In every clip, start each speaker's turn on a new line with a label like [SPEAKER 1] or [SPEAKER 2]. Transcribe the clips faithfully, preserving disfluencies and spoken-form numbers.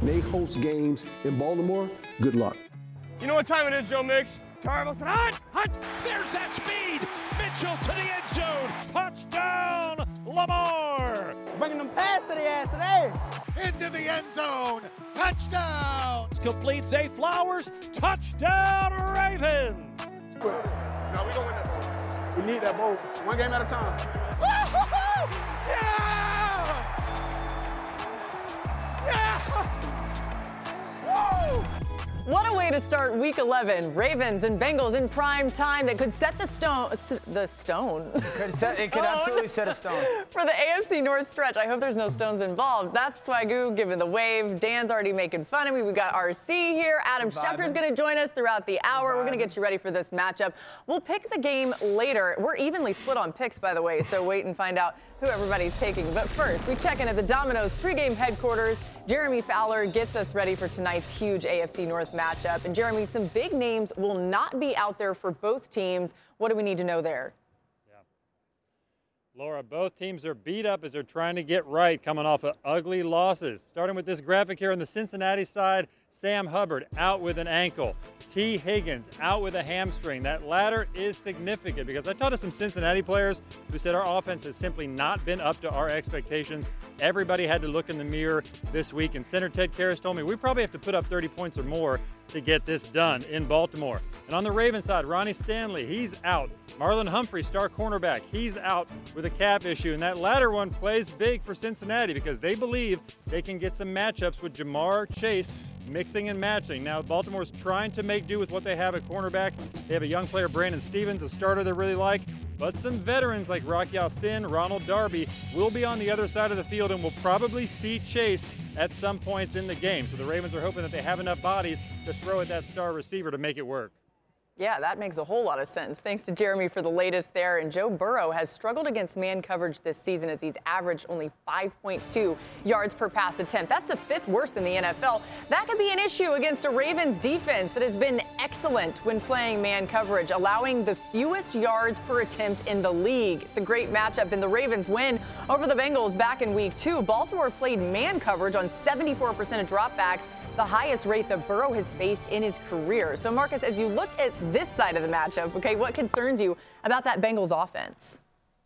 [SPEAKER 1] they host games in Baltimore, good luck.
[SPEAKER 2] You know what time it is, Joe Mix? Tarvis, hot, hot.
[SPEAKER 3] There's that speed. Mitchell to the end zone. Touchdown, Lamar.
[SPEAKER 4] Bringing them past to the ass today.
[SPEAKER 5] Into the end zone. Touchdown.
[SPEAKER 3] Complete Zay Flowers. Touchdown, Ravens.
[SPEAKER 2] No, we gonna win that bowl. We need that bowl. One game at a time. Yeah! Yeah! Woo!
[SPEAKER 6] What a way to start week eleven. Ravens and Bengals in prime time that could set the stone, the stone.
[SPEAKER 7] It could, set, it could absolutely set a stone.
[SPEAKER 6] For the A F C North stretch. I hope there's no stones involved. That's Swagoo giving the wave. Dan's already making fun of me. We got R C here. Adam Schefter's going to join us throughout the hour. We're going to get you ready for this matchup. We'll pick the game later. We're evenly split on picks, by the way, so wait and find out who everybody's taking. But first, we check in at the Domino's pregame headquarters. Jeremy Fowler gets us ready for tonight's huge A F C North matchup. And Jeremy, some big names will not be out there for both teams. What do we need to know there?
[SPEAKER 8] Yeah. Laura, both teams are beat up as they're trying to get right, coming off of ugly losses. Starting with this graphic here on the Cincinnati side, Sam Hubbard out with an ankle. T. Higgins out with a hamstring. That latter is significant because I talked to some Cincinnati players who said our offense has simply not been up to our expectations. Everybody had to look in the mirror this week, and center Ted Karras told me we probably have to put up thirty points or more to get this done in Baltimore. And on the Ravens side, Ronnie Stanley, he's out. Marlon Humphrey, star cornerback, he's out with a calf issue. And that latter one plays big for Cincinnati because they believe they can get some matchups with Jamar Chase mixing and matching. Now, Baltimore's trying to make do with what they have at cornerback. They have a young player, Brandon Stevens, a starter they really like. But some veterans like Rock Ya-Sin, Ronald Darby will be on the other side of the field and will probably see Chase at some points in the game. So the Ravens are hoping that they have enough bodies to throw at that star receiver to make it work.
[SPEAKER 6] Yeah, that makes a whole lot of sense. Thanks to Jeremy for the latest there. And Joe Burrow has struggled against man coverage this season as he's averaged only five point two yards per pass attempt. That's the fifth worst in the N F L. That could be an issue against a Ravens defense that has been excellent when playing man coverage, allowing the fewest yards per attempt in the league. It's a great matchup, and the Ravens win over the Bengals back in week two. Baltimore played man coverage on seventy-four percent of dropbacks, the highest rate that Burrow has faced in his career. So, Marcus, as you look at this side of the matchup, okay, what concerns you about that Bengals offense?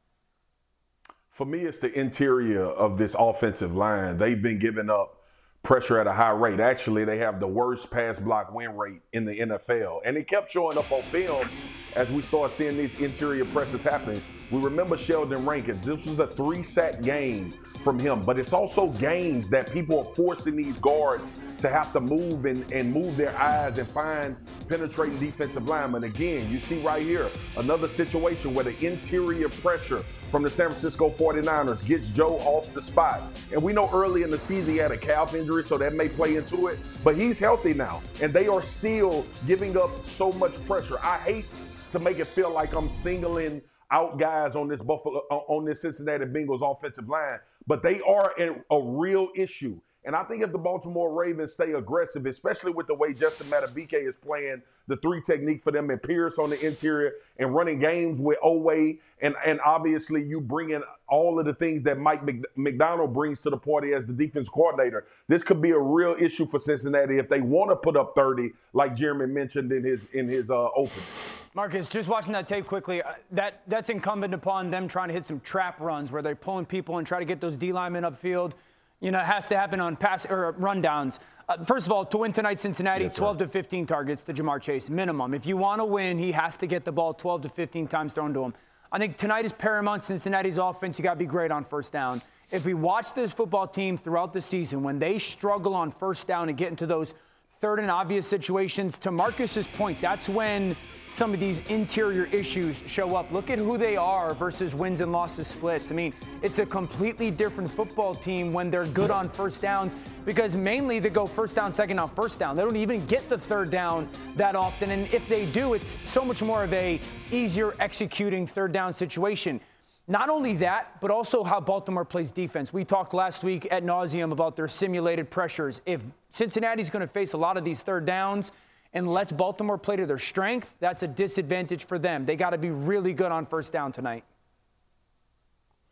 [SPEAKER 9] For me, it's the interior of this offensive line. They've been giving up pressure at a high rate. Actually, they have the worst pass block win rate in the N F L. And it kept showing up on film as we start seeing these interior pressures happening. We remember Sheldon Rankins. This was a three-sack game from him, but it's also games that people are forcing these guards to have to move and, and move their eyes and find penetrating defensive linemen. Again, you see right here, another situation where the interior pressure from the San Francisco forty-niners gets Joe off the spot. And we know early in the season he had a calf injury, so that may play into it, but he's healthy now, and they are still giving up so much pressure. I hate to make it feel like I'm singling out guys on this Buffalo, on this Cincinnati Bengals offensive line, but they are a, a real issue. And I think if the Baltimore Ravens stay aggressive, especially with the way Justin Madubuike is playing the three technique for them and Pierce on the interior and running games with Oweh, and, and obviously you bring in all of the things that Mike McDonald brings to the party as the defense coordinator, this could be a real issue for Cincinnati if they want to put up thirty, like Jeremy mentioned in his in his uh, open.
[SPEAKER 7] Marcus, just watching that tape quickly, uh, that that's incumbent upon them trying to hit some trap runs where they're pulling people and try to get those D linemen upfield. You know, it has to happen on pass or rundowns. Uh, first of all, to win tonight, Cincinnati, yes, twelve to fifteen targets to Jamar Chase, minimum. If you want to win, he has to get the ball twelve to fifteen times thrown to him. I think tonight is paramount. Cincinnati's offense, you got to be great on first down. If we watch this football team throughout the season, when they struggle on first down and get into those third and obvious situations, to Marcus's point, that's when some of these interior issues show up. Look at who they are versus wins and losses splits. I mean, it's a completely different football team when they're good on first downs, because mainly they go first down, second down, first down. They don't even get the third down that often. And if they do, it's so much more of a easier executing third down situation. Not only that, but also how Baltimore plays defense. We talked last week ad nauseum about their simulated pressures. If Cincinnati's going to face a lot of these third downs and lets Baltimore play to their strength, that's a disadvantage for them. They got to be really good on first down tonight.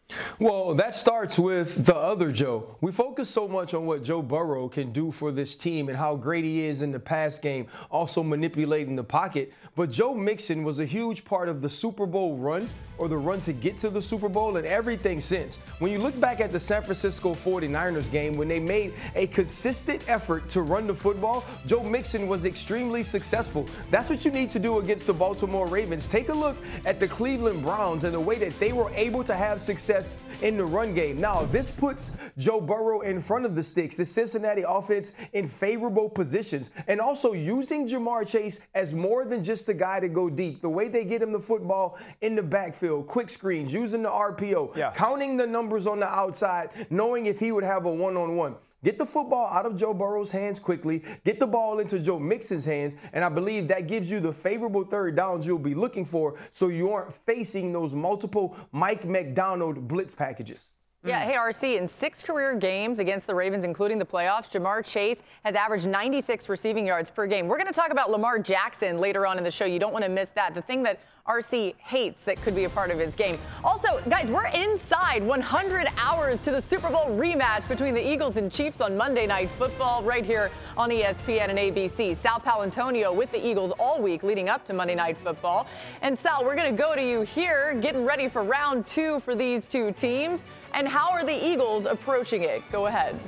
[SPEAKER 10] Well, that starts with the other Joe. We focus so much on what Joe Burrow can do for this team and how great he is in the pass game, also manipulating the pocket. But Joe Mixon was a huge part of the Super Bowl run, or the run to get to the Super Bowl, and everything since. When you look back at the San Francisco forty-niners game, when they made a consistent effort to run the football, Joe Mixon was extremely successful. That's what you need to do against the Baltimore Ravens. Take a look at the Cleveland Browns and the way that they were able to have success in the run game. Now, this puts Joe Burrow in front of the sticks, the Cincinnati offense in favorable positions, and also using Jamar Chase as more than just the guy to go deep. The way they get him the football in the backfield, quick screens, using the R P O, yeah. counting the numbers on the outside, knowing if he would have a one-on-one. Get the football out of Joe Burrow's hands quickly, get the ball into Joe Mixon's hands, and I believe that gives you the favorable third downs you'll be looking for so you aren't facing those multiple Mike McDonald blitz packages.
[SPEAKER 6] Yeah, hey, R C, in six career games against the Ravens, including the playoffs, Jamar Chase has averaged ninety-six receiving yards per game. We're going to talk about Lamar Jackson later on in the show. You don't want to miss that. The thing that R C hates that could be a part of his game. Also, guys, we're inside one hundred hours to the Super Bowl rematch between the Eagles and Chiefs on Monday Night Football right here on E S P N and A B C. Sal Paolantonio with the Eagles all week leading up to Monday Night Football. And Sal, we're going to go to you here, getting ready for round two for these two teams. And how are the Eagles approaching it? Go ahead.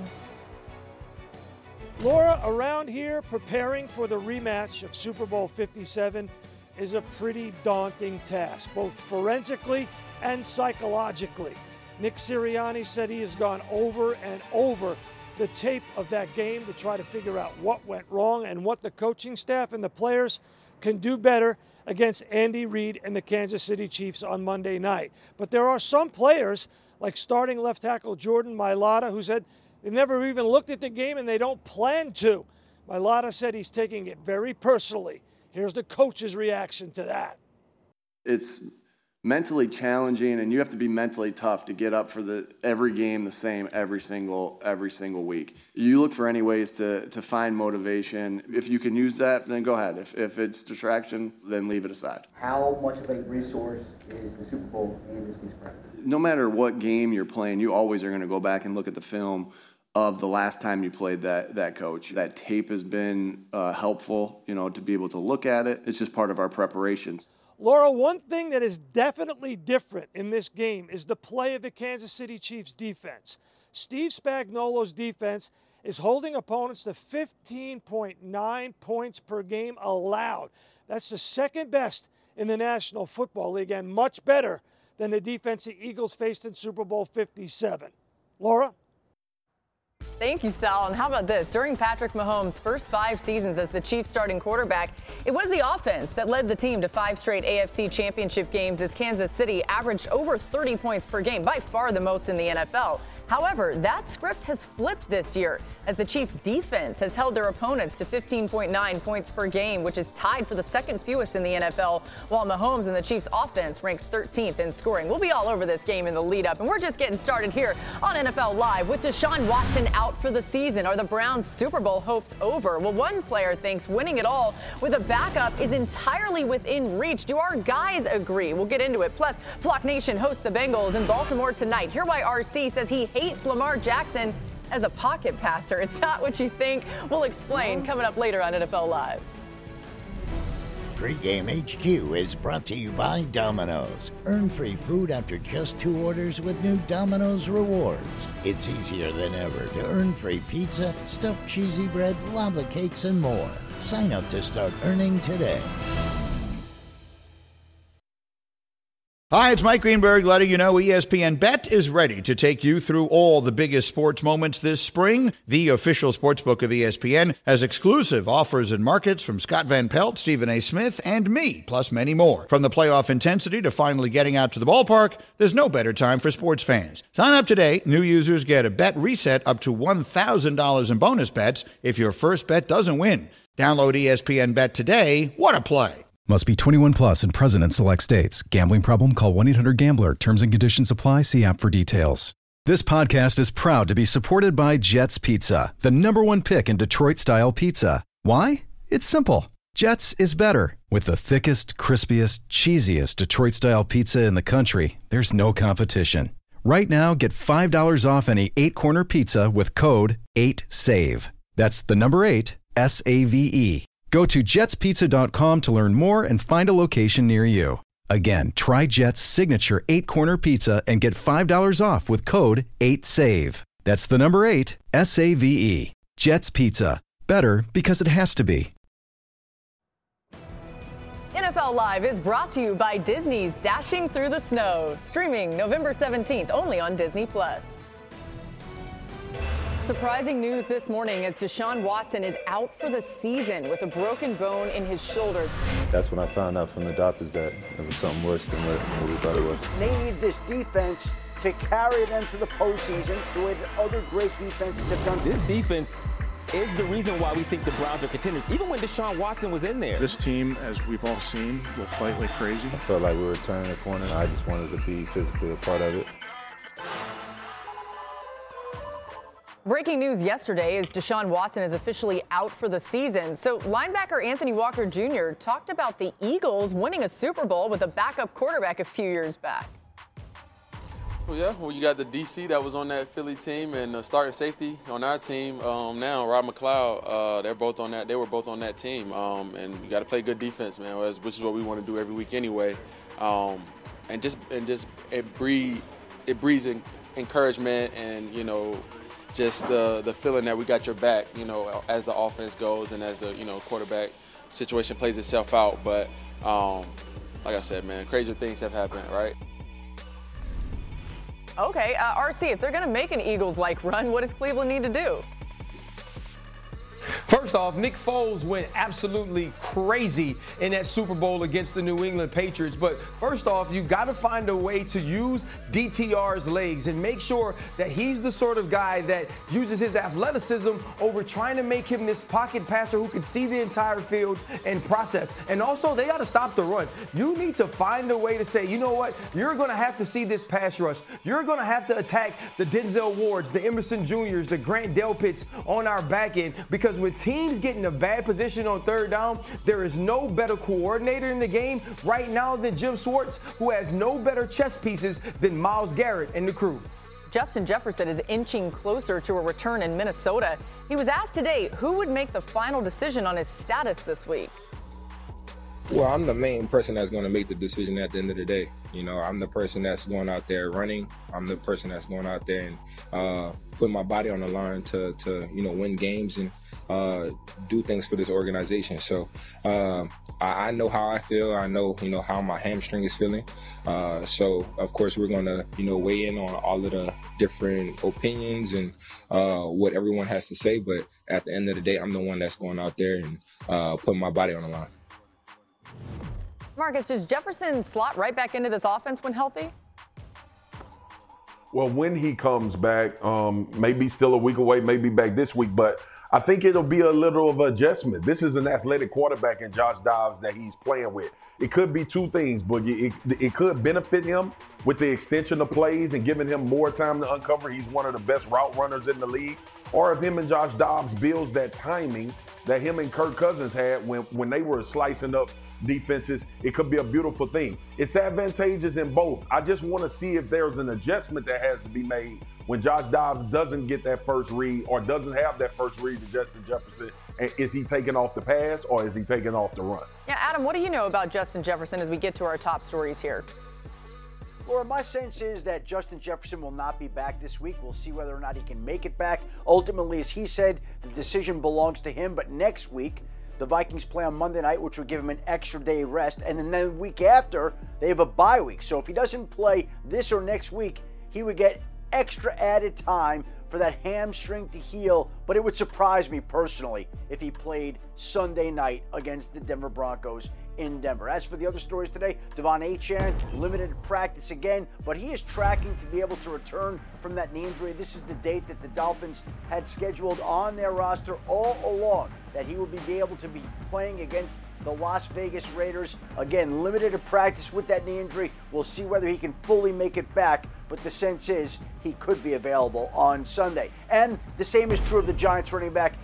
[SPEAKER 11] Laura, around here preparing for the rematch of Super Bowl fifty-seven is a pretty daunting task, both forensically and psychologically. Nick Sirianni said he has gone over and over the tape of that game to try to figure out what went wrong and what the coaching staff and the players can do better against Andy Reid and the Kansas City Chiefs on Monday night. But there are some players, like starting left tackle Jordan Mailata, who said they've never even looked at the game and they don't plan to. Mailata said he's taking it very personally. Here's the coach's reaction to that.
[SPEAKER 12] It's mentally challenging, and you have to be mentally tough to get up for the every game the same every single every single week. You look for any ways to to find motivation. If you can use that, then go ahead. If if it's distraction, then leave it aside.
[SPEAKER 13] How much of a resource is the Super Bowl in this week's practice?
[SPEAKER 12] No matter what game you're playing, you always are going to go back and look at the film of the last time you played that that coach. That tape has been uh, helpful, you know, to be able to look at it. It's just part of our preparations.
[SPEAKER 11] Laura, one thing that is definitely different in this game is the play of the Kansas City Chiefs defense. Steve Spagnuolo's defense is holding opponents to fifteen point nine points per game allowed. That's the second best in the National Football League and much better than the defense the Eagles faced in Super Bowl fifty-seven. Laura?
[SPEAKER 6] Thank you, Sal. And how about this? During Patrick Mahomes' first five seasons as the Chiefs starting quarterback, it was the offense that led the team to five straight A F C championship games as Kansas City averaged over thirty points per game, by far the most in the N F L. However, that script has flipped this year as the Chiefs' defense has held their opponents to fifteen point nine points per game, which is tied for the second fewest in the N F L, while Mahomes and the Chiefs' offense ranks thirteenth in scoring. We'll be all over this game in the lead-up, and we're just getting started here on N F L Live. With Deshaun Watson out for the season, are the Browns' Super Bowl hopes over? Well, one player thinks winning it all with a backup is entirely within reach. Do our guys agree? We'll get into it. Plus, Flock Nation hosts the Bengals in Baltimore tonight. Hear why R C says he hates Lamar Jackson as a pocket passer. It's not what you think. We'll explain coming up later on N F L Live.
[SPEAKER 14] Pregame H Q is brought to you by Domino's. Earn free food after just two orders with new Domino's Rewards. It's easier than ever to earn free pizza, stuffed cheesy bread, lava cakes, and more. Sign up to start earning today.
[SPEAKER 15] Hi, it's Mike Greenberg letting you know E S P N Bet is ready to take you through all the biggest sports moments this spring. The official sportsbook of E S P N has exclusive offers and markets from Scott Van Pelt, Stephen A. Smith, and me, plus many more. From the playoff intensity to finally getting out to the ballpark, there's no better time for sports fans. Sign up today. New users get a bet reset up to one thousand dollars in bonus bets if your first bet doesn't win. Download E S P N Bet today. What a play.
[SPEAKER 16] Must be twenty-one plus and present in select states. Gambling problem? Call one eight hundred gambler. Terms and conditions apply. See app for details. This podcast is proud to be supported by Jets Pizza, the number one pick in Detroit-style pizza. Why? It's simple. Jets is better. With the thickest, crispiest, cheesiest Detroit-style pizza in the country, there's no competition. Right now, get five dollars off any eight-corner pizza with code eight save. That's the number eight, S A V E. Go to jets pizza dot com to learn more and find a location near you. Again, try Jet's signature eight-corner pizza and get five dollars off with code eight save. That's the number eight, S A V E. Jet's Pizza. Better because it has to be.
[SPEAKER 6] N F L Live is brought to you by Disney's Dashing Through the Snow, streaming November seventeenth only on Disney Plus. Surprising news this morning as Deshaun Watson is out for the season with a broken bone in his shoulder.
[SPEAKER 17] That's when I found out from the doctors that it was something worse than what, what we thought it was.
[SPEAKER 4] They need this defense to carry them to the postseason the way that other great defenses have done.
[SPEAKER 18] This defense is the reason why we think the Browns are contenders, even when Deshaun Watson was in there.
[SPEAKER 19] This team, as we've all seen, will fight like crazy.
[SPEAKER 17] I felt like we were turning a corner. I just wanted to be physically a part of it.
[SPEAKER 6] Breaking news yesterday is Deshaun Watson is officially out for the season. So linebacker Anthony Walker Junior talked about the Eagles winning a Super Bowl with a backup quarterback a few years back.
[SPEAKER 20] Well, yeah, well, you got the D C that was on that Philly team and the starting safety on our team um, now, Rob McLeod. Uh, they're both on that. They were both on that team, um, and you got to play good defense, man, which is what we want to do every week anyway. Um, and just and just it breed it breeds encouragement and you know just the the feeling that we got your back, you know, as the offense goes and as the you know quarterback situation plays itself out. But um, like I said, man, crazier things have happened, right?
[SPEAKER 6] Okay, uh, R C, if they're going to make an Eagles-like run, what does Cleveland need to do?
[SPEAKER 10] First off, Nick Foles went absolutely crazy in that Super Bowl against the New England Patriots. But first off, you got to find a way to use D T R's legs and make sure that he's the sort of guy that uses his athleticism over trying to make him this pocket passer who can see the entire field and process. And also, they got to stop the run. You need to find a way to say, you know what, you're going to have to see this pass rush. You're going to have to attack the Denzel Wards, the Emerson Juniors, the Grant Delpits on our back end, because with teams get in a bad position on third down, there is no better coordinator in the game right now than Jim Schwartz, who has no better chess pieces than Myles Garrett and the crew.
[SPEAKER 6] Justin Jefferson is inching closer to a return in Minnesota. He was asked today who would make the final decision on his status this week.
[SPEAKER 21] Well, I'm the main person that's going to make the decision at the end of the day. You know, I'm the person that's going out there running. I'm the person that's going out there and uh, putting my body on the line to, to you know, win games and uh, do things for this organization. So uh, I, I know how I feel. I know, you know, how my hamstring is feeling. Uh, so, of course, we're going to, you know, weigh in on all of the different opinions and uh, what everyone has to say. But at the end of the day, I'm the one that's going out there and uh, putting my body on the line.
[SPEAKER 6] Marcus, does Jefferson slot right back into this offense when healthy?
[SPEAKER 9] Well, when he comes back, um, maybe still a week away, maybe back this week, but I think it'll be a little of an adjustment. This is an athletic quarterback in Josh Dobbs that he's playing with. It could be two things, but it, it could benefit him with the extension of plays and giving him more time to uncover. He's one of the best route runners in the league. Or if him and Josh Dobbs builds that timing that him and Kirk Cousins had when, when they were slicing up defenses, it could be a beautiful thing. It's advantageous in both. I just want to see if there's an adjustment that has to be made when Josh Dobbs doesn't get that first read or doesn't have that first read to Justin Jefferson. And is he taking off the pass or is he taking off the run?
[SPEAKER 6] Yeah, Adam, what do you know about Justin Jefferson as we get to our top stories here?
[SPEAKER 4] Laura, my sense is that Justin Jefferson will not be back this week. We'll see whether or not he can make it back. Ultimately, as he said, the decision belongs to him. But next week, the Vikings play on Monday night, which will give him an extra day rest. And then the week after, they have a bye week. So if he doesn't play this or next week, he would get extra added time for that hamstring to heal. But it would surprise me personally if he played Sunday night against the Denver Broncos in Denver. As for the other stories today, Devon Achane, limited practice again, but he is tracking to be able to return from that knee injury. This is the date that the Dolphins had scheduled on their roster all along, that he will be able to be playing against the Las Vegas Raiders. Again, limited to practice with that knee injury. We'll see whether he can fully make it back, but the sense is he could be available on Sunday. And the same is true of the Giants running back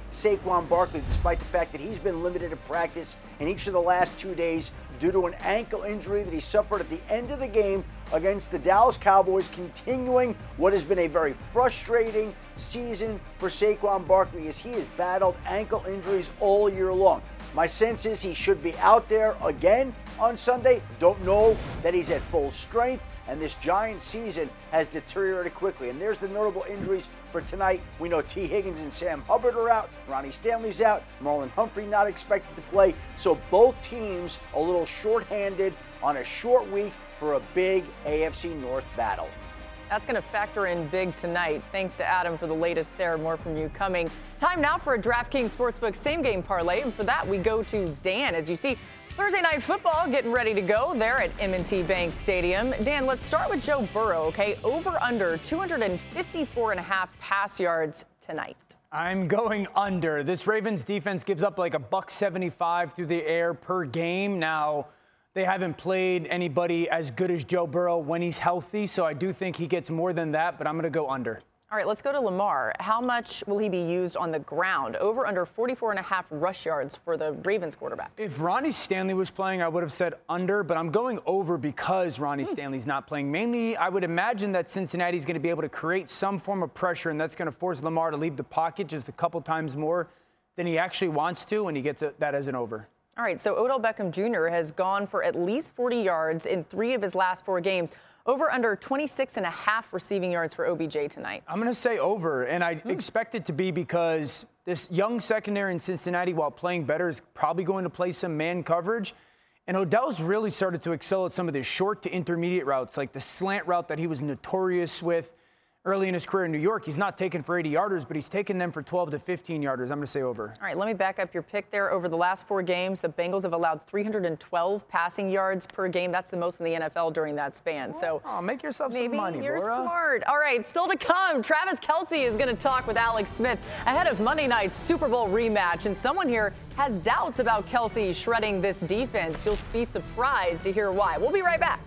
[SPEAKER 4] Saquon Barkley, despite the fact that he's been limited in practice in each of the last two days due to an ankle injury that he suffered at the end of the game against the Dallas Cowboys, continuing what has been a very frustrating season for Saquon Barkley as he has battled ankle injuries all year long. My sense is he should be out there again on Sunday. Don't know that he's at full strength, and this Giants season has deteriorated quickly. And there's the notable injuries for tonight. We know T. Higgins and Sam Hubbard are out. Ronnie Stanley's out. Marlon Humphrey not expected to play. So both teams a little shorthanded on a short week for a big A F C North battle.
[SPEAKER 6] That's going to factor in big tonight. Thanks to Adam for the latest there. More from you coming. Time now for a DraftKings Sportsbook same-game parlay. And for that, we go to Dan. As you see, Thursday Night Football getting ready to go there at M and T Bank Stadium. Dan, let's start with Joe Burrow, okay? Over under two fifty-four and a half pass yards tonight.
[SPEAKER 7] I'm going under. This Ravens defense gives up like a buck seventy-five through the air per game. Now, they haven't played anybody as good as Joe Burrow when he's healthy, so I do think he gets more than that, but I'm going to go under.
[SPEAKER 6] All right, let's go to Lamar. How much will he be used on the ground? Over under forty-four and a half rush yards for the Ravens quarterback.
[SPEAKER 7] If Ronnie Stanley was playing, I would have said under, but I'm going over because Ronnie hmm. Stanley's not playing. Mainly, I would imagine that Cincinnati's going to be able to create some form of pressure, and that's going to force Lamar to leave the pocket just a couple times more than he actually wants to, and he gets a, that as an over.
[SPEAKER 6] All right, so Odell Beckham Junior has gone for at least forty yards in three of his last four games. Over under twenty-six and a half receiving yards for O B J tonight.
[SPEAKER 7] I'm going to say over, and I hmm. expect it to be because this young secondary in Cincinnati, while playing better, is probably going to play some man coverage. And Odell's really started to excel at some of the short to intermediate routes, like the slant route that he was notorious with early in his career in New York. He's not taken for eighty yarders, but he's taken them for twelve to fifteen yarders. I'm going to say over.
[SPEAKER 6] All right, let me back up your pick there. Over the last four games, the Bengals have allowed three hundred twelve passing yards per game. That's the most in the N F L during that span. So
[SPEAKER 7] oh, make yourself
[SPEAKER 6] maybe
[SPEAKER 7] some money,
[SPEAKER 6] you're
[SPEAKER 7] Laura.
[SPEAKER 6] smart. All right, still to come. Travis Kelce is going to talk with Alex Smith ahead of Monday night's Super Bowl rematch. And someone here has doubts about Kelce shredding this defense. You'll be surprised to hear why. We'll be right back.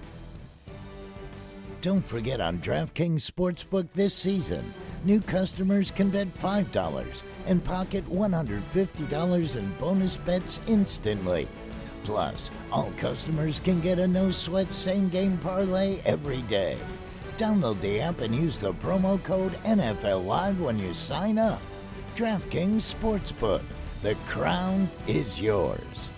[SPEAKER 14] Don't forget, on DraftKings Sportsbook this season, new customers can bet five dollars and pocket one hundred fifty dollars in bonus bets instantly. Plus, all customers can get a no-sweat same-game parlay every day. Download the app and use the promo code N F L Live when you sign up. DraftKings Sportsbook. The crown is yours.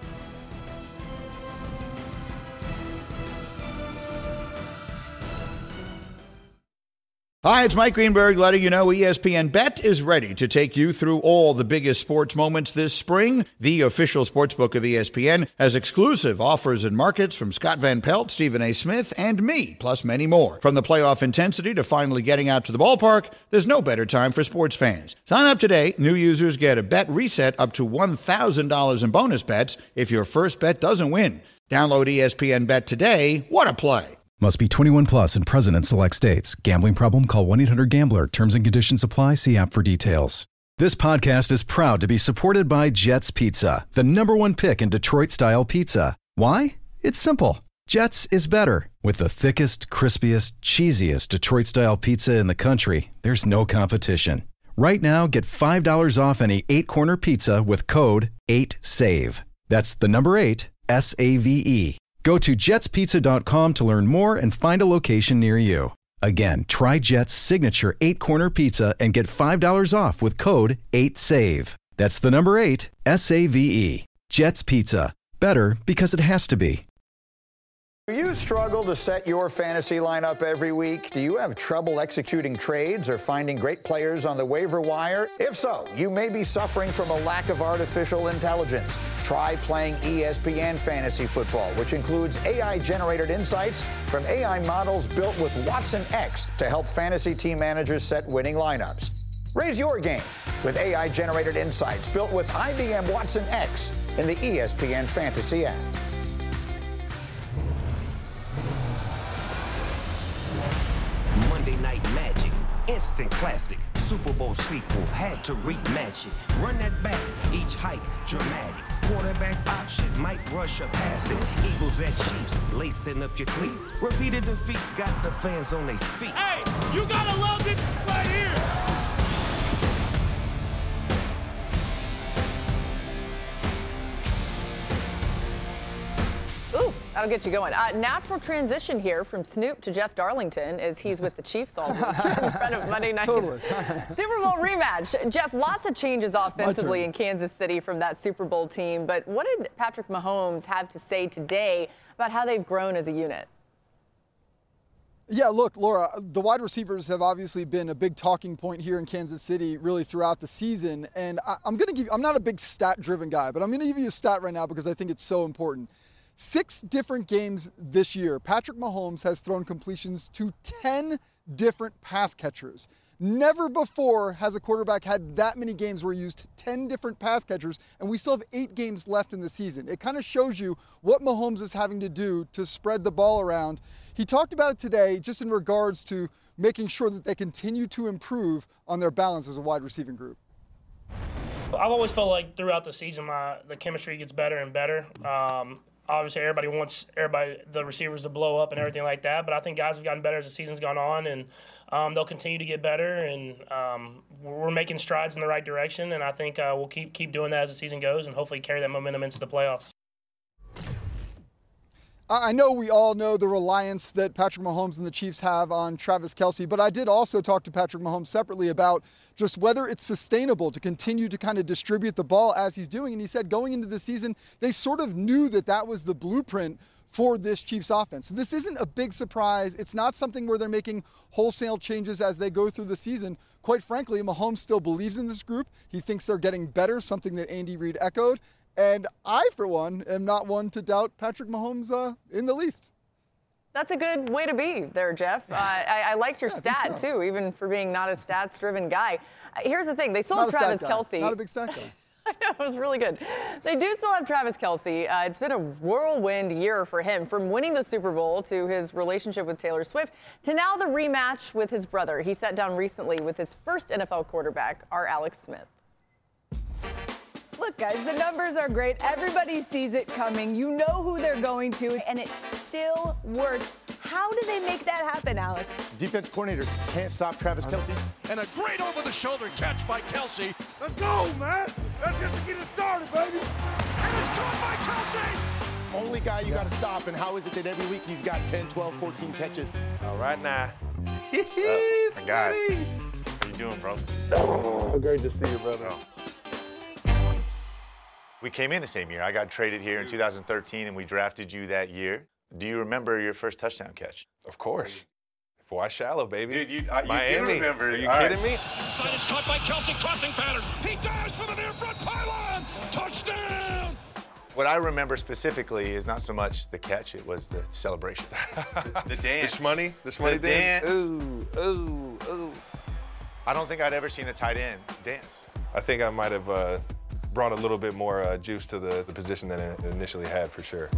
[SPEAKER 15] Hi, it's Mike Greenberg letting you know E S P N Bet is ready to take you through all the biggest sports moments this spring. The official sportsbook of E S P N has exclusive offers and markets from Scott Van Pelt, Stephen A. Smith, and me, plus many more. From the playoff intensity to finally getting out to the ballpark, there's no better time for sports fans. Sign up today. New users get a bet reset up to one thousand dollars in bonus bets if your first bet doesn't win. Download E S P N Bet today. What a play.
[SPEAKER 16] Must be twenty-one plus and present in select states. Gambling problem? Call one eight hundred gambler. Terms and conditions apply. See app for details. This podcast is proud to be supported by Jets Pizza, the number one pick in Detroit-style pizza. Why? It's simple. Jets is better. With the thickest, crispiest, cheesiest Detroit-style pizza in the country, there's no competition. Right now, get five dollars off any eight-corner pizza with code eight save. That's the number eight, S A V E. Go to jets pizza dot com to learn more and find a location near you. Again, try Jet's signature eight-corner pizza and get five dollars off with code eight save. That's the number eight, S A V E. Jet's Pizza. Better because it has to be.
[SPEAKER 15] Do you struggle to set your fantasy lineup every week? Do you have trouble executing trades or finding great players on the waiver wire? If so, you may be suffering from a lack of artificial intelligence. Try playing E S P N Fantasy Football, which includes A I-generated insights from A I models built with Watson X to help fantasy team managers set winning lineups. Raise your game with A I-generated insights built with I B M Watson X in the E S P N Fantasy app.
[SPEAKER 1] Monday Night Magic, instant classic, Super Bowl sequel, had to rematch it. Run that back, each hike dramatic. Quarterback option, might rush or pass it. Eagles at Chiefs, lacing up your cleats. Repeated defeat, got the fans on their feet.
[SPEAKER 3] Hey, you gotta love this right here.
[SPEAKER 6] That'll get you going. Uh, natural transition here from Snoop to Jeff Darlington as he's with the Chiefs all week in front of Monday night.
[SPEAKER 5] Totally.
[SPEAKER 6] Super Bowl rematch. Jeff, lots of changes offensively in Kansas City from that Super Bowl team. But what did Patrick Mahomes have to say today about how they've grown as a unit?
[SPEAKER 5] Yeah, look, Laura, the wide receivers have obviously been a big talking point here in Kansas City really throughout the season. And I, I'm going to give you, I'm not a big stat-driven guy, but I'm going to give you a stat right now because I think it's so important. Six different games this year, Patrick Mahomes has thrown completions to ten different pass catchers. Never before has a quarterback had that many games where he used ten different pass catchers, and we still have eight games left in the season. It kind of shows you what Mahomes is having to do to spread the ball around. He talked about it today just in regards to making sure that they continue to improve on their balance as a wide receiving group.
[SPEAKER 22] I've always felt like throughout the season, my, the chemistry gets better and better. Um, obviously, everybody wants everybody, the receivers to blow up and everything like that, but I think guys have gotten better as the season's gone on, and um, they'll continue to get better, and um, we're making strides in the right direction, and I think uh, we'll keep keep doing that as the season goes and hopefully carry that momentum into the playoffs.
[SPEAKER 5] I know we all know the reliance that Patrick Mahomes and the Chiefs have on Travis Kelce, but I did also talk to Patrick Mahomes separately about just whether it's sustainable to continue to kind of distribute the ball as he's doing. And he said going into the season, they sort of knew that that was the blueprint for this Chiefs offense. So this isn't a big surprise. It's not something where they're making wholesale changes as they go through the season. Quite frankly, Mahomes still believes in this group. He thinks they're getting better, something that Andy Reid echoed. And I, for one, am not one to doubt Patrick Mahomes uh, in the least.
[SPEAKER 6] That's a good way to be there, Jeff. Uh, I, I liked your
[SPEAKER 5] yeah,
[SPEAKER 6] stat,
[SPEAKER 5] so.
[SPEAKER 6] too, even for being not a stats-driven guy. Uh, here's the thing. They still
[SPEAKER 5] not
[SPEAKER 6] have Travis Kelce.
[SPEAKER 5] Not a big stat guy.
[SPEAKER 6] I know, it was really good. They do still have Travis Kelce. Uh, it's been a whirlwind year for him, from winning the Super Bowl to his relationship with Taylor Swift to now the rematch with his brother. He sat down recently with his first N F L quarterback, our Alex Smith.
[SPEAKER 23] Look, guys, the numbers are great. Everybody sees it coming. You know who they're going to, and it still works. How do they make that happen, Alex?
[SPEAKER 24] Defense coordinators can't stop Travis Kelce.
[SPEAKER 3] And a great over-the-shoulder catch by Kelce.
[SPEAKER 2] Let's go, man. That's just to get it started, baby.
[SPEAKER 3] And it's caught by Kelce.
[SPEAKER 24] Only guy you got to stop, and how is it that every week he's got ten, twelve, fourteen catches?
[SPEAKER 25] All right, now. What's up? I got it. How you doing, bro?
[SPEAKER 2] Oh, great to see you, brother.
[SPEAKER 25] Oh. We came in the same year. I got traded here in two thousand thirteen, and we drafted you that year. Do you remember your first touchdown catch?
[SPEAKER 26] Of course. Boy, shallow, baby.
[SPEAKER 25] Dude, you, uh, you Miami. do remember.
[SPEAKER 26] Are you
[SPEAKER 25] All
[SPEAKER 26] kidding
[SPEAKER 25] right.
[SPEAKER 26] me?
[SPEAKER 3] Side is caught by Kelce, crossing pattern. He dives for the near front pylon. Touchdown.
[SPEAKER 25] What I remember specifically is not so much the catch, it was the celebration. The dance.
[SPEAKER 26] The shmoney? The shmoney
[SPEAKER 25] the
[SPEAKER 26] dance?
[SPEAKER 25] dance.
[SPEAKER 26] Ooh, ooh, ooh.
[SPEAKER 25] I don't think I'd ever seen a tight end dance.
[SPEAKER 26] I think I might have uh, brought a little bit more uh, juice to the, the position than it initially had, for sure.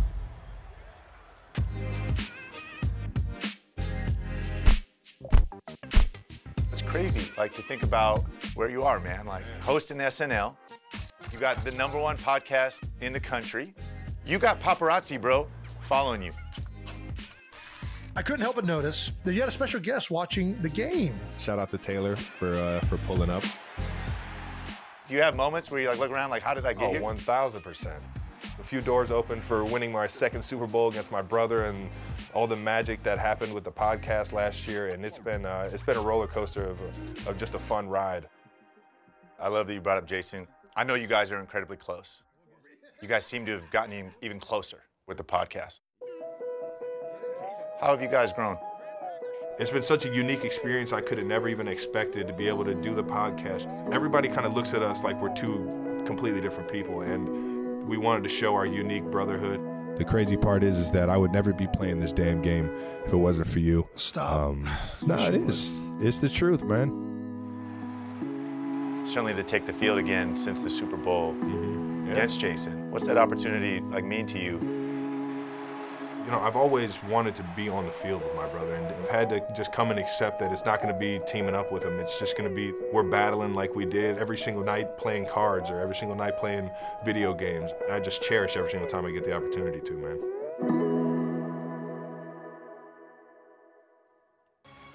[SPEAKER 25] It's crazy, like, to think about where you are, man. Like, hosting S N L. You got the number one podcast in the country. You got paparazzi, bro, following you.
[SPEAKER 27] I couldn't help but notice that you had a special guest watching the game.
[SPEAKER 26] Shout out to Taylor for uh, for pulling up.
[SPEAKER 25] Do you have moments where you like look around like, how did I get
[SPEAKER 26] oh,
[SPEAKER 25] here?
[SPEAKER 26] one thousand percent. A few doors open for winning my second Super Bowl against my brother, and all the magic that happened with the podcast last year. And it's been uh, it's been a roller coaster of, a, of just a fun ride.
[SPEAKER 25] I love that you brought up Jason. I know you guys are incredibly close. You guys seem to have gotten even closer with the podcast. How have you guys grown?
[SPEAKER 26] It's been such a unique experience. I could have never even expected to be able to do the podcast. Everybody kind of looks at us like we're two completely different people, and we wanted to show our unique brotherhood.
[SPEAKER 28] The crazy part is, is that I would never be playing this damn game if it wasn't for you.
[SPEAKER 27] Stop.
[SPEAKER 28] Um, no, it is. It's the truth, man.
[SPEAKER 25] Certainly to take the field again since the Super Bowl
[SPEAKER 26] mm-hmm. yeah.
[SPEAKER 25] against Jason. What's that opportunity like mean to you?
[SPEAKER 26] You know, I've always wanted to be on the field with my brother, and I've had to just come and accept that it's not going to be teaming up with him. It's just going to be, we're battling like we did every single night playing cards or every single night playing video games. And I just cherish every single time I get the opportunity to, man.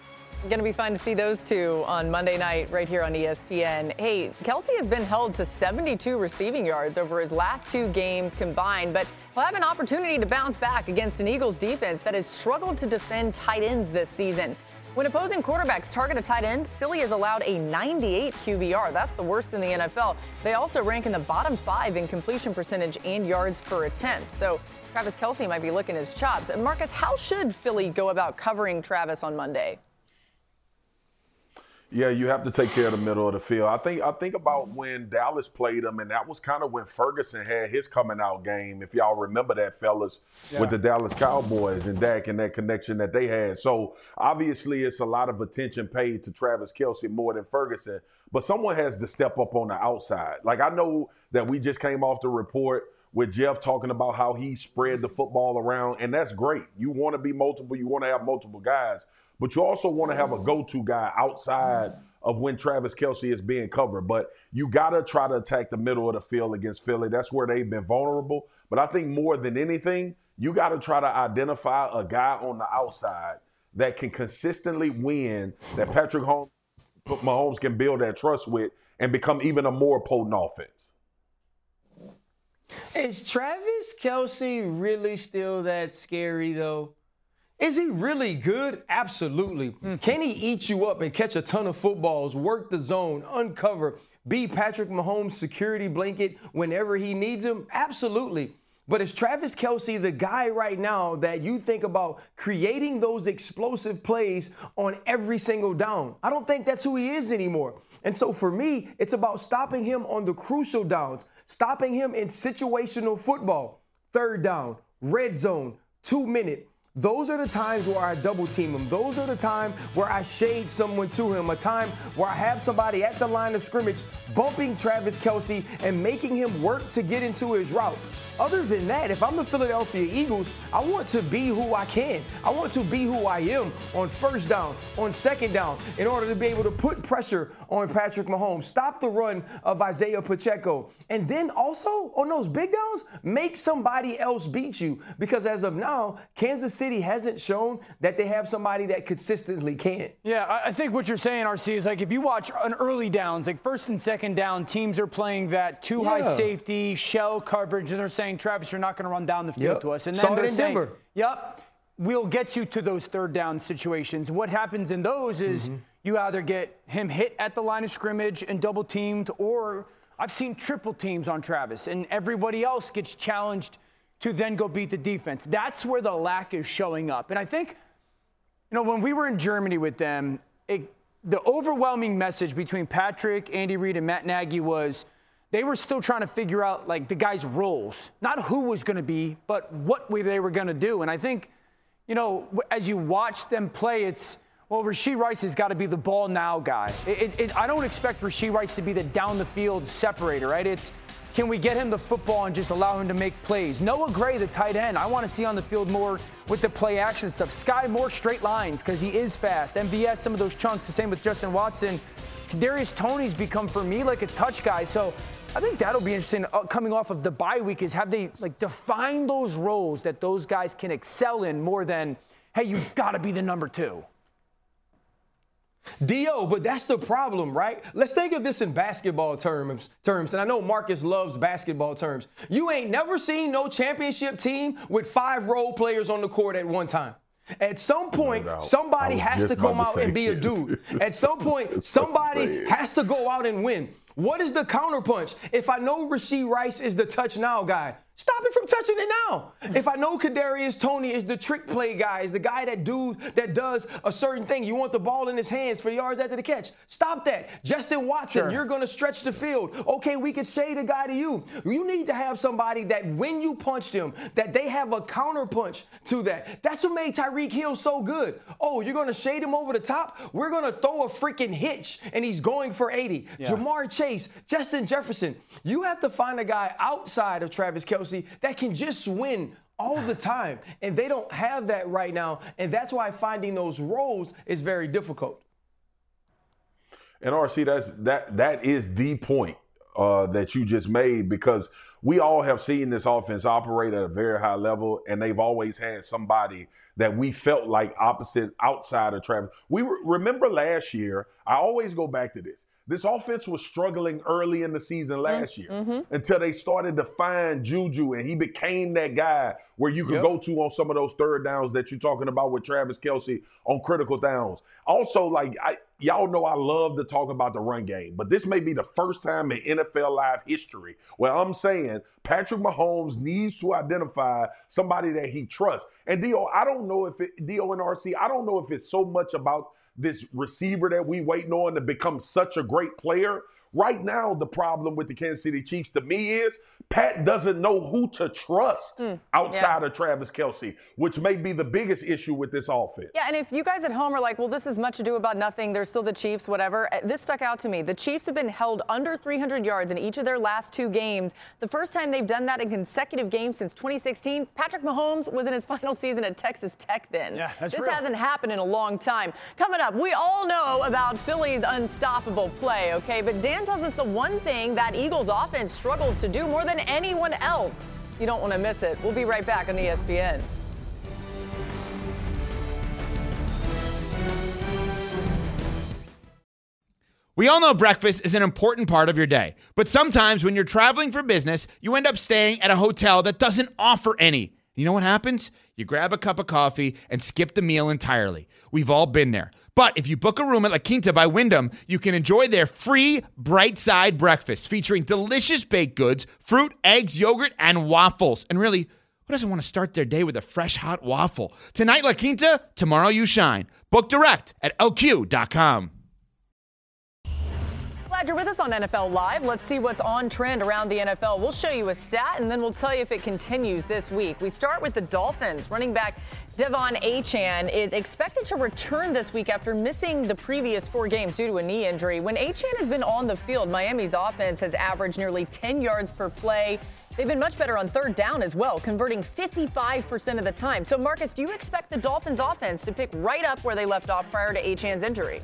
[SPEAKER 6] Going to be fun to see those two on Monday night right here on E S P N. Hey, Kelce has been held to seventy-two receiving yards over his last two games combined, but he'll have an opportunity to bounce back against an Eagles defense that has struggled to defend tight ends this season. When opposing quarterbacks target a tight end, Philly has allowed a ninety-eight Q B R. That's the worst in the N F L. They also rank in the bottom five in completion percentage and yards per attempt. So Travis Kelce might be licking his chops. And Marcus, how should Philly go about covering Travis on Monday?
[SPEAKER 9] Yeah, you have to take care of the middle of the field. I think I think about when Dallas played them, and that was kind of when Ferguson had his coming out game, if y'all remember that, fellas, yeah. with the Dallas Cowboys and Dak and that connection that they had. So obviously it's a lot of attention paid to Travis Kelce more than Ferguson, but someone has to step up on the outside. Like, I know that we just came off the report with Jeff talking about how he spread the football around, and that's great. You want to be multiple, you want to have multiple guys. But you also want to have a go-to guy outside of when Travis Kelce is being covered. But you got to try to attack the middle of the field against Philly. That's where they've been vulnerable. But I think more than anything, you got to try to identify a guy on the outside that can consistently win, that Patrick Mahomes can build that trust with and become even a more potent offense.
[SPEAKER 10] Is Travis Kelce really still that scary, though? Is he really good? Absolutely. Mm-hmm. Can he eat you up and catch a ton of footballs, work the zone, uncover, be Patrick Mahomes' security blanket whenever he needs him? Absolutely. But is Travis Kelce the guy right now that you think about creating those explosive plays on every single down? I don't think that's who he is anymore. And so for me, it's about stopping him on the crucial downs, stopping him in situational football, third down, red zone, two minute. Those are the times where I double team him. Those are the time where I shade someone to him, a time where I have somebody at the line of scrimmage bumping Travis Kelce and making him work to get into his route. Other than that, if I'm the Philadelphia Eagles, I want to be who I can. I want to be who I am on first down, on second down, in order to be able to put pressure on Patrick Mahomes, stop the run of Isaiah Pacheco, and then also on those big downs, make somebody else beat you. Because as of now, Kansas City hasn't shown that they have somebody that consistently can.
[SPEAKER 7] Yeah, I think what you're saying, R C, is like if you watch an early downs, like first and second down, teams are playing that too yeah. high safety, shell coverage, and they're saying, Travis, you're not going to run down the field
[SPEAKER 10] yep.
[SPEAKER 7] to us. And then
[SPEAKER 10] Saw
[SPEAKER 7] they're
[SPEAKER 10] it in
[SPEAKER 7] saying,
[SPEAKER 10] Denver.
[SPEAKER 7] yep, we'll get you to those third down situations. What happens in those is mm-hmm. you either get him hit at the line of scrimmage and double teamed, or I've seen triple teams on Travis, and everybody else gets challenged to then go beat the defense. That's where the lack is showing up. And I think, you know, when we were in Germany with them, it, the overwhelming message between Patrick, Andy Reid, and Matt Nagy was they were still trying to figure out, like, the guys' roles. Not who was going to be, but what they were going to do. And I think, you know, as you watch them play, it's, well, Rashee Rice has got to be the ball now guy. It, it, it, I don't expect Rashee Rice to be the down-the-field separator, right? It's, can we get him the football and just allow him to make plays? Noah Gray, the tight end, I want to see on the field more with the play-action stuff. Sky, more straight lines because he is fast. M V S, some of those chunks, the same with Justin Watson. Kadarius Toney's become, for me, like a touch guy. So I think that'll be interesting uh, coming off of the bye week is have they, like, define those roles that those guys can excel in more than, hey, you've got to be the number two.
[SPEAKER 10] D O, but that's the problem, right? Let's think of this in basketball terms, terms, and I know Marcus loves basketball terms. You ain't never seen no championship team with five role players on the court at one time. At some point, no somebody has to come out and be a dude. At some point, somebody has to go out and win. What is the counterpunch? If I know Rashee Rice is the touch now guy, stop it from touching it now. If I know Kadarius Toney is the trick play guy, is the guy that do that does a certain thing. You want the ball in his hands for yards after the catch. Stop that. Justin Watson, sure. You're going to stretch the field. Okay, we could shade a guy to you. You need to have somebody that when you punch them, that they have a counter punch to that. That's what made Tyreek Hill so good. Oh, you're going to shade him over the top? We're going to throw a freaking hitch, and he's going for eighty. Yeah. Jamar Chase, Justin Jefferson. You have to find a guy outside of Travis Kelce that can just win all the time. And they don't have that right now. And that's why finding those roles is very difficult.
[SPEAKER 9] And R C, that's that that is the point uh, that you just made, because we all have seen this offense operate at a very high level, and they've always had somebody that we felt like opposite outside of Travis. We re- remember last year, I always go back to this. This offense was struggling early in the season last year
[SPEAKER 6] mm-hmm.
[SPEAKER 9] until they started to find Juju, and he became that guy where you could
[SPEAKER 10] Yep.
[SPEAKER 9] go to on some of those third downs that you're talking about with Travis Kelce on critical downs. Also, like, I, y'all know I love to talk about the run game, but this may be the first time in N F L Live history where I'm saying Patrick Mahomes needs to identify somebody that he trusts. And Dio, I don't know if it, Dio and R C, I don't know if it's so much about this receiver that we waiting on to become such a great player. Right now, the problem with the Kansas City Chiefs to me is Pat doesn't know who to trust
[SPEAKER 6] Mm,
[SPEAKER 9] outside
[SPEAKER 6] yeah.
[SPEAKER 9] of Travis Kelce, which may be the biggest issue with this offense.
[SPEAKER 6] Yeah, and if you guys at home are like, well, this is much ado about nothing, they're still the Chiefs, whatever, uh, this stuck out to me. The Chiefs have been held under three hundred yards in each of their last two games. The first time they've done that in consecutive games since twenty sixteen, Patrick Mahomes was in his final season at Texas Tech then.
[SPEAKER 7] Yeah, that's
[SPEAKER 6] this
[SPEAKER 7] real.
[SPEAKER 6] hasn't happened in a long time. Coming up, we all know about Philly's unstoppable play, okay? But Dan tells us the one thing that Eagles offense struggles to do more than anyone else. You don't want to miss it. We'll be right back on E S P N.
[SPEAKER 8] We all know breakfast is an important part of your day, but sometimes when you're traveling for business, you end up staying at a hotel that doesn't offer any. You know what happens? You grab a cup of coffee and skip the meal entirely. We've all been there. But if you book a room at La Quinta by Wyndham, you can enjoy their free Bright Side breakfast featuring delicious baked goods, fruit, eggs, yogurt, and waffles. And really, who doesn't want to start their day with a fresh hot waffle? Tonight, La Quinta, tomorrow you shine. Book direct at L Q dot com.
[SPEAKER 6] Glad you're with us on N F L Live. Let's see what's on trend around the N F L. We'll show you a stat, and then we'll tell you if it continues this week. We start with the Dolphins. Running back Devon Achane is expected to return this week after missing the previous four games due to a knee injury. When Achane has been on the field, Miami's offense has averaged nearly ten yards per play. They've been much better on third down as well, converting fifty-five percent of the time. So, Marcus, do you expect the Dolphins offense to pick right up where they left off prior to Achane's injury?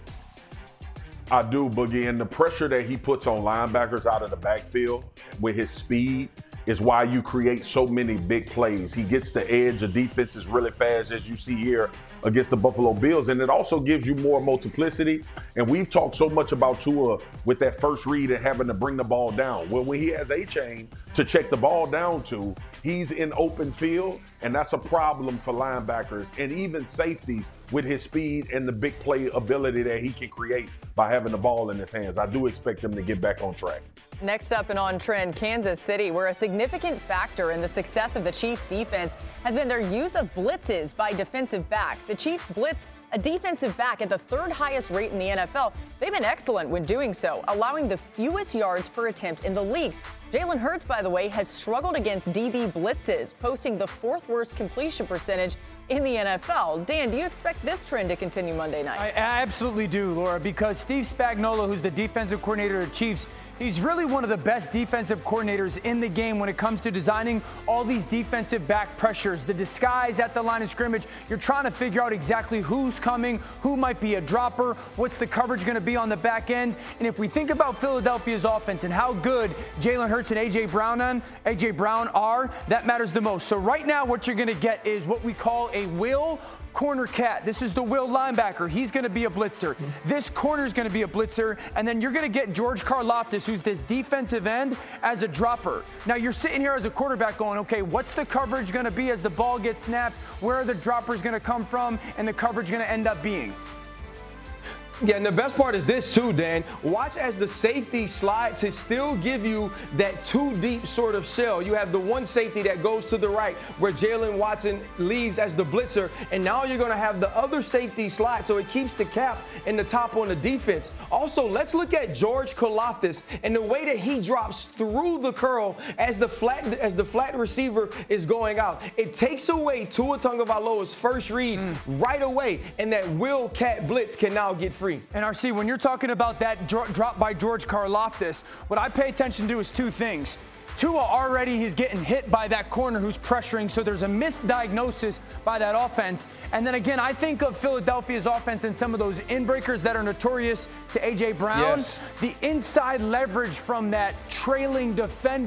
[SPEAKER 9] I do, Boogie, and the pressure that he puts on linebackers out of the backfield with his speed is why you create so many big plays. He gets the edge, the defense is really fast, as you see here against the Buffalo Bills, and it also gives you more multiplicity. And we've talked so much about Tua with that first read and having to bring the ball down. Well, when he has Achane to check the ball down to, he's in open field, and that's a problem for linebackers and even safeties with his speed and the big play ability that he can create by having the ball in his hands. I do expect him to get back on track.
[SPEAKER 6] Next up and on trend, Kansas City, where a significant factor in the success of the Chiefs defense has been their use of blitzes by defensive backs. The Chiefs blitz a defensive back at the third highest rate in the N F L. They've been excellent when doing so, allowing the fewest yards per attempt in the league. Jalen Hurts, by the way, has struggled against D B blitzes, posting the fourth worst completion percentage in the N F L. Dan, do you expect this trend to continue Monday night?
[SPEAKER 7] I absolutely do, Laura, because Steve Spagnuolo, who's the defensive coordinator of the Chiefs, he's really one of the best defensive coordinators in the game when it comes to designing all these defensive back pressures, the disguise at the line of scrimmage. You're trying to figure out exactly who's coming, who might be a dropper, what's the coverage going to be on the back end. And if we think about Philadelphia's offense and how good Jalen Hurts and A J Brown on, A J Brown are, that matters the most. So right now what you're going to get is what we call a will corner cat. This is the will linebacker. He's going to be a blitzer. This corner is going to be a blitzer. And then you're going to get George Karlaftis, who's this defensive end, as a dropper. Now you're sitting here as a quarterback going, okay, what's the coverage going to be as the ball gets snapped? Where are the droppers going to come from? And the coverage going to end up being?
[SPEAKER 10] Yeah, and the best part is this too, Dan. Watch as the safety slide to still give you that two deep sort of shell. You have the one safety that goes to the right where Jalen Watson leaves as the blitzer, and now you're going to have the other safety slide, so it keeps the cap in the top on the defense. Also, let's look at George Karlaftis and the way that he drops through the curl as the flat as the flat receiver is going out. It takes away Tua Tagovailoa's first read mm. right away, and that will cat blitz can now get free.
[SPEAKER 7] And R C, when you're talking about that dro- drop by George Karlaftis, what I pay attention to is two things. Tua already is getting hit by that corner who's pressuring, so there's a misdiagnosis by that offense. And then again, I think of Philadelphia's offense and some of those inbreakers that are notorious to A J Brown.
[SPEAKER 10] Yes.
[SPEAKER 7] The inside leverage from that trailing defender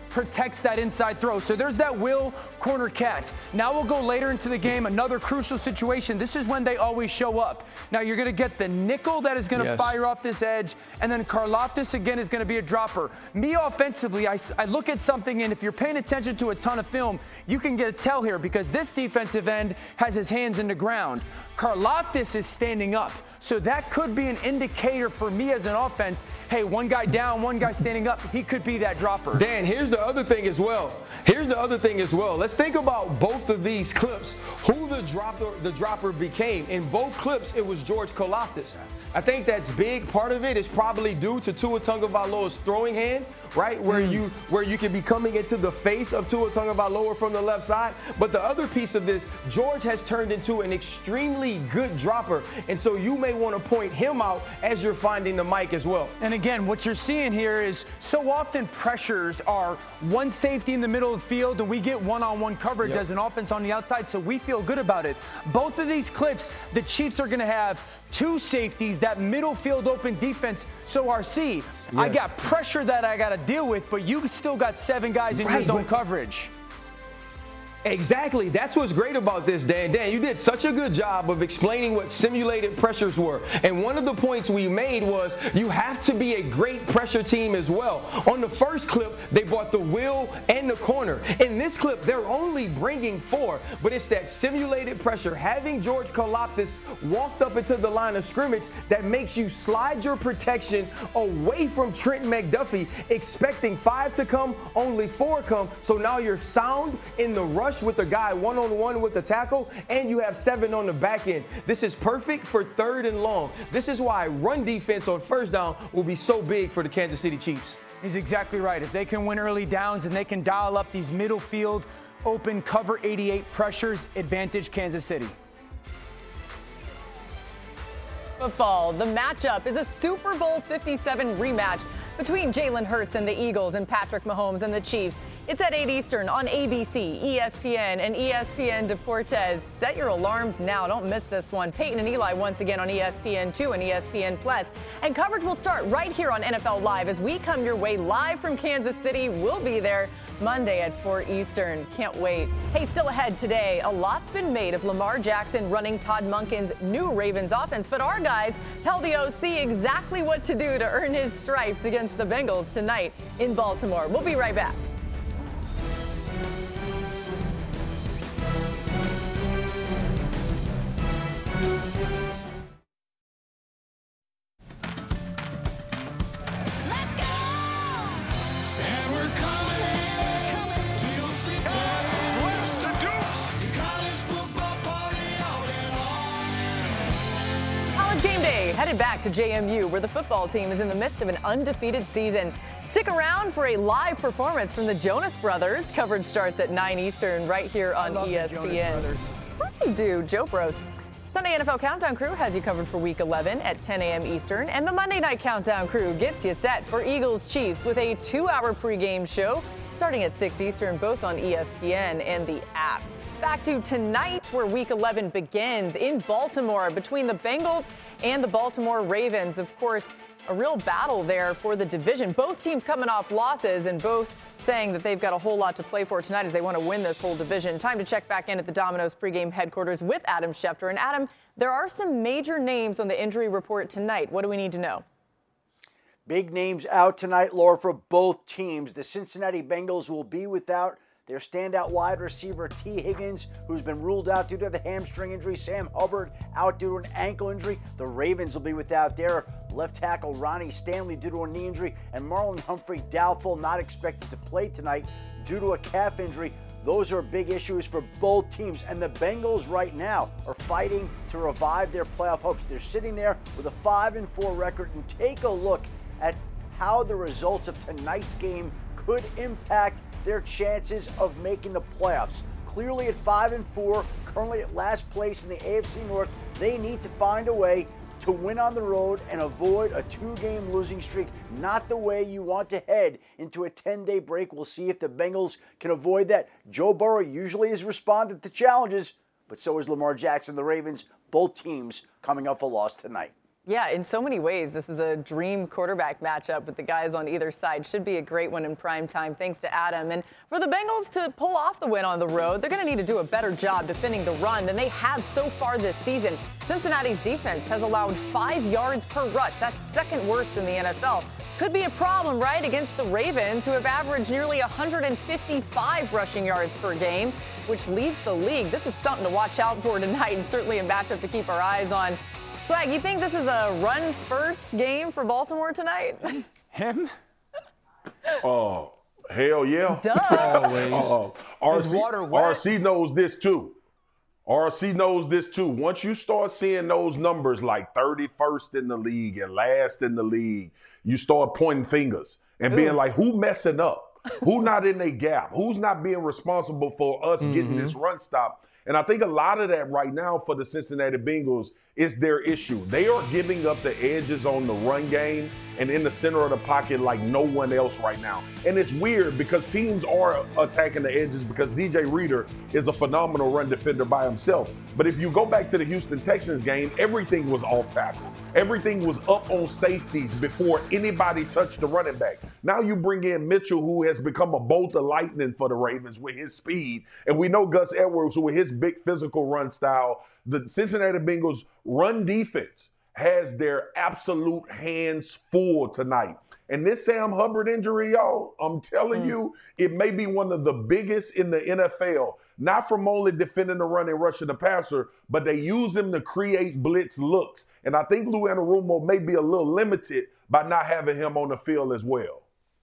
[SPEAKER 7] protects that inside throw. So there's that will corner cat. Now we'll go later into the game, another crucial situation. This is when they always show up. Now you're going to get the nickel that is going to
[SPEAKER 10] Yes.
[SPEAKER 7] fire off this edge, and then Karlaftis again is going to be a dropper. Me offensively, I, I look at something, and if you're paying attention to a ton of film, you can get a tell here because this defensive end has his hands in the ground. Karlaftis is standing up. So that could be an indicator for me as an offense. Hey, one guy down, one guy standing up. He could be that dropper.
[SPEAKER 10] Dan, here's the other thing as well. Here's the other thing as well. Let's think about both of these clips. Who the dropper, the dropper became. In both clips, it was George Karlaftis. I think that's big. Part of it is probably due to Tua Tagovailoa's throwing hand, right? Where mm. you where you can be coming into the face of Tua Tagovailoa from the left side. But the other piece of this, George has turned into an extremely good dropper. And so you may want to point him out as you're finding the mic as well.
[SPEAKER 7] And again, what you're seeing here is so often pressures are one safety in the middle of the field and we get one-on-one coverage
[SPEAKER 10] Yep.
[SPEAKER 7] as an offense on the outside, so we feel good about it. Both of these clips, the Chiefs are going to have two safeties, that middle field open defense. So R C, yes. I got pressure that I got to deal with, but you still got seven guys in
[SPEAKER 10] Right,
[SPEAKER 7] your zone
[SPEAKER 10] but-
[SPEAKER 7] coverage.
[SPEAKER 10] Exactly. That's what's great about this, Dan. Dan, you did such a good job of explaining what simulated pressures were. And one of the points we made was you have to be a great pressure team as well. On the first clip, they brought the will and the corner. In this clip, they're only bringing four, but it's that simulated pressure. Having George Karlaftis walked up into the line of scrimmage that makes you slide your protection away from Trent McDuffie, expecting five to come, only four come. So now you're sound in the rush with the guy one-on-one with the tackle, and you have seven on the back end. This is perfect for third and long. This is why run defense on first down will be so big for the Kansas City Chiefs.
[SPEAKER 7] He's exactly right. If they can win early downs and they can dial up these middle field open cover eighty-eight pressures, advantage Kansas City.
[SPEAKER 6] Football. The matchup is a Super Bowl fifty-seven rematch between Jalen Hurts and the Eagles and Patrick Mahomes and the Chiefs. It's at eight Eastern on A B C, E S P N, and E S P N Deportes. Set your alarms now. Don't miss this one. Peyton and Eli once again on E S P N two and E S P N Plus. And coverage will start right here on N F L Live as we come your way live from Kansas City. We'll be there Monday at four Eastern. Can't wait. Hey, still ahead today, a lot's been made of Lamar Jackson running Todd Monken's new Ravens offense, but our guys tell the O C exactly what to do to earn his stripes against the Bengals tonight in Baltimore. We'll be right back. Headed back to J M U, where the football team is in the midst of an undefeated season. Stick around for a live performance from the Jonas Brothers. Coverage starts at nine Eastern right here on E S P N. Of course you do, Joe Bros. Sunday N F L Countdown Crew has you covered for Week eleven at ten a.m. Eastern, and the Monday Night Countdown Crew gets you set for Eagles Chiefs with a two-hour pregame show starting at six Eastern, both on E S P N and the app. Back to tonight, where Week eleven begins in Baltimore between the Bengals and the Baltimore Ravens. Of course, a real battle there for the division. Both teams coming off losses and both saying that they've got a whole lot to play for tonight as they want to win this whole division. Time to check back in at the Domino's pregame headquarters with Adam Schefter. And Adam, there are some major names on the injury report tonight. What do we need to know?
[SPEAKER 4] Big names out tonight, Laura, for both teams. The Cincinnati Bengals will be without their standout wide receiver, T. Higgins, who's been ruled out due to the hamstring injury. Sam Hubbard out due to an ankle injury. The Ravens will be without their left tackle, Ronnie Stanley, due to a knee injury. And Marlon Humphrey, doubtful, not expected to play tonight due to a calf injury. Those are big issues for both teams. And the Bengals right now are fighting to revive their playoff hopes. They're sitting there with a five and four record. And take a look at how the results of tonight's game could impact their chances of making the playoffs. Clearly at five and four, currently at last place in the A F C North, they need to find a way to win on the road and avoid a two-game losing streak. Not the way you want to head into a ten-day break. We'll see if the Bengals can avoid that. Joe Burrow usually has responded to challenges, but so has Lamar Jackson. The Ravens, both teams coming off a loss tonight.
[SPEAKER 6] Yeah, in so many ways, this is a dream quarterback matchup with the guys on either side. Should be a great one in prime time, thanks to Adam. And for the Bengals to pull off the win on the road, they're going to need to do a better job defending the run than they have so far this season. Cincinnati's defense has allowed five yards per rush. That's second worst in the N F L. Could be a problem, right, against the Ravens, who have averaged nearly one hundred fifty-five rushing yards per game, which leads the league. This is something to watch out for tonight, and certainly a matchup to keep our eyes on. Swag, you think this is a run-first game for Baltimore tonight?
[SPEAKER 7] Him?
[SPEAKER 9] Oh, uh, hell yeah.
[SPEAKER 6] Duh.
[SPEAKER 9] Always. Uh, R C,
[SPEAKER 7] water wet?
[SPEAKER 9] R C knows this too. R C knows this too. Once you start seeing those numbers like thirty-first in the league and last in the league, you start pointing fingers and being
[SPEAKER 6] Ooh.
[SPEAKER 9] like, who messing up? Who not in a gap? Who's not being responsible for us mm-hmm. getting this run stop? And I think a lot of that right now for the Cincinnati Bengals is their issue. They are giving up the edges on the run game and in the center of the pocket like no one else right now. And it's weird because teams are attacking the edges because D J Reader is a phenomenal run defender by himself. But if you go back to the Houston Texans game, everything was off tackle. Everything was up on safeties before anybody touched the running back. Now you bring in Mitchell, who has become a bolt of lightning for the Ravens with his speed. And we know Gus Edwards, with his big physical run style. The Cincinnati Bengals run defense has their absolute hands full tonight. And this Sam Hubbard injury, y'all, I'm telling mm. you, it may be one of the biggest in the N F L. Not from only defending the run and rushing the passer, but they use him to create blitz looks. And I think Lou Anarumo may be a little limited by not having him on the field as well.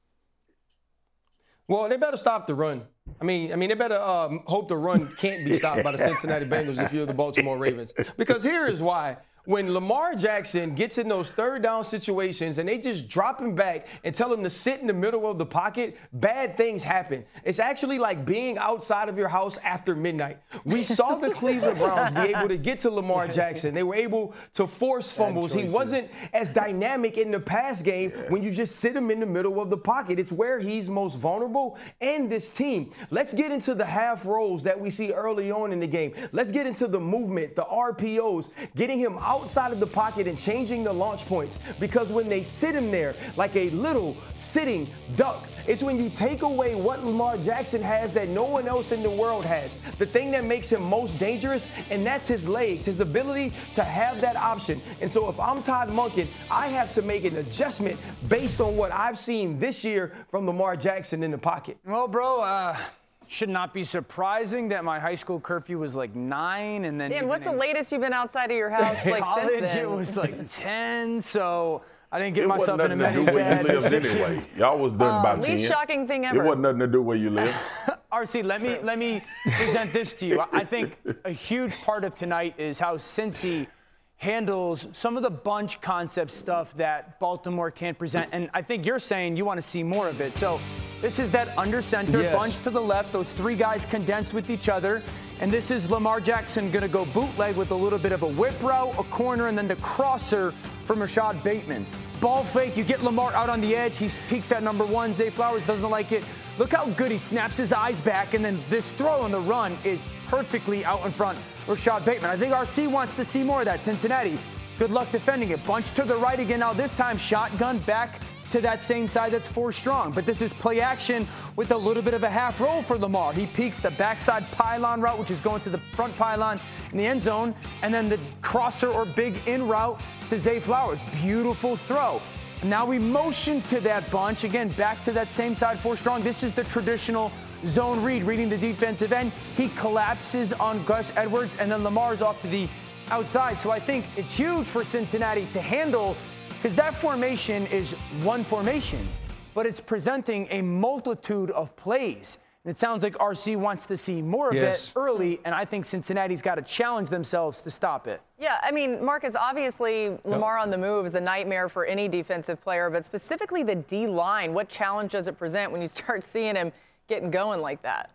[SPEAKER 10] Well, they better stop the run. I mean, I mean, they better um, hope the run can't be stopped by the Cincinnati Bengals if you're the Baltimore Ravens. Because here is why. When Lamar Jackson gets in those third down situations and they just drop him back and tell him to sit in the middle of the pocket, bad things happen. It's actually like being outside of your house after midnight. We saw the Cleveland Browns be able to get to Lamar Jackson. They were able to force fumbles. He wasn't as dynamic in the pass game yeah. when you just sit him in the middle of the pocket. It's where he's most vulnerable. And this team, let's get into the half rolls that we see early on in the game. Let's get into the movement, the R P Os, getting him out outside of the pocket and changing the launch points, because when they sit him there like a little sitting duck, it's when you take away what Lamar Jackson has that no one else in the world has, the thing that makes him most dangerous, and that's his legs, his ability to have that option. And so if I'm Todd Monken, I have to make an adjustment based on what I've seen this year from Lamar Jackson in the pocket.
[SPEAKER 7] Well, bro, uh should not be surprising that my high school curfew was like nine, and then
[SPEAKER 6] Dan, what's the latest you've been outside of your house like
[SPEAKER 7] college,
[SPEAKER 6] since then?
[SPEAKER 7] It was like ten, so I didn't get
[SPEAKER 9] it
[SPEAKER 7] myself in a many bad decisions. Anyway.
[SPEAKER 9] Y'all was done
[SPEAKER 6] uh,
[SPEAKER 9] by ten.
[SPEAKER 6] Least shocking thing ever.
[SPEAKER 9] It wasn't nothing to do where you live.
[SPEAKER 7] R C, let me let me present this to you. I think a huge part of tonight is how Cincy handles some of the bunch concept stuff that Baltimore can't present. And I think you're saying you want to see more of it. So this is that under center
[SPEAKER 10] yes.
[SPEAKER 7] bunch to the left, those three guys condensed with each other. And this is Lamar Jackson going to go bootleg with a little bit of a whip route, a corner, and then the crosser from Rashad Bateman. Ball fake, you get Lamar out on the edge. He peeks at number one. Zay Flowers doesn't like it. Look how good he snaps his eyes back, and then this throw on the run is perfectly out in front of Rashad Bateman. I think R C wants to see more of that. Cincinnati, good luck defending it. Bunch to the right again now, this time shotgun back to that same side that's four strong. But this is play action with a little bit of a half roll for Lamar. He peeks the backside pylon route, which is going to the front pylon in the end zone, and then the crosser or big in route to Zay Flowers. Beautiful throw. Now we motion to that bunch, again, back to that same side, four strong. This is the traditional zone read, reading the defensive end. He collapses on Gus Edwards, and then Lamar's off to the outside. So I think it's huge for Cincinnati to handle, because that formation is one formation, but it's presenting a multitude of plays. And it sounds like R C wants to see more of
[SPEAKER 10] yes.
[SPEAKER 7] it early, and I think Cincinnati's got to challenge themselves to stop it.
[SPEAKER 6] Yeah, I mean, Marcus, obviously Lamar on the move is a nightmare for any defensive player, but specifically the D-line, what challenge does it present when you start seeing him getting going like that?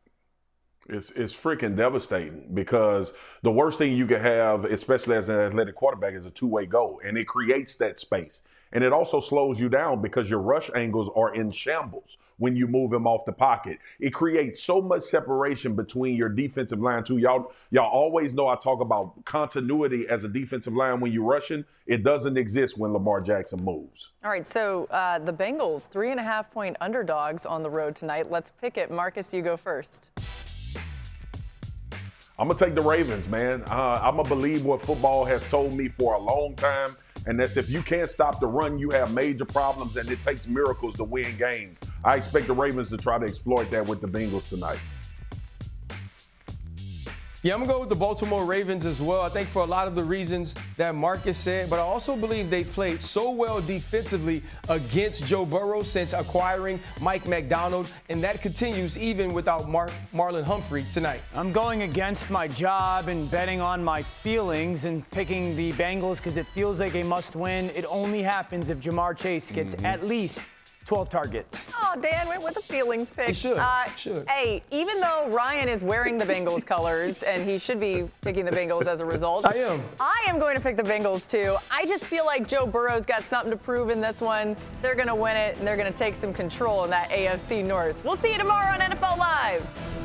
[SPEAKER 9] It's it's freaking devastating, because the worst thing you can have, especially as an athletic quarterback, is a two-way goal, and it creates that space. And it also slows you down because your rush angles are in shambles when you move him off the pocket. It creates so much separation between your defensive line too. Y'all, y'all always know I talk about continuity as a defensive line when you're rushing. It doesn't exist when Lamar Jackson moves.
[SPEAKER 6] All right, so uh, the Bengals, three and a half point underdogs on the road tonight. Let's pick it. Marcus, you go first.
[SPEAKER 9] I'm going to take the Ravens, man. Uh, I'm going to believe what football has told me for a long time, and that's if you can't stop the run, you have major problems, and it takes miracles to win games. I expect the Ravens to try to exploit that with the Bengals tonight.
[SPEAKER 10] Yeah, I'm going to go with the Baltimore Ravens as well. I think for a lot of the reasons that Marcus said, but I also believe they played so well defensively against Joe Burrow since acquiring Mike Macdonald, and that continues even without Mar- Marlon Humphrey tonight.
[SPEAKER 7] I'm going against my job and betting on my feelings and picking the Bengals because it feels like a must-win. It only happens if Jamar Chase gets mm-hmm. at least twelve targets.
[SPEAKER 6] Oh, Dan went with the feelings pick.
[SPEAKER 10] He should.
[SPEAKER 6] Uh,
[SPEAKER 10] should.
[SPEAKER 6] Hey, even though Ryan is wearing the Bengals colors and he should be picking the Bengals as a result.
[SPEAKER 10] I am.
[SPEAKER 6] I am going to pick the Bengals too. I just feel like Joe Burrow's got something to prove in this one. They're going to win it and they're going to take some control in that A F C North. We'll see you tomorrow on N F L Live.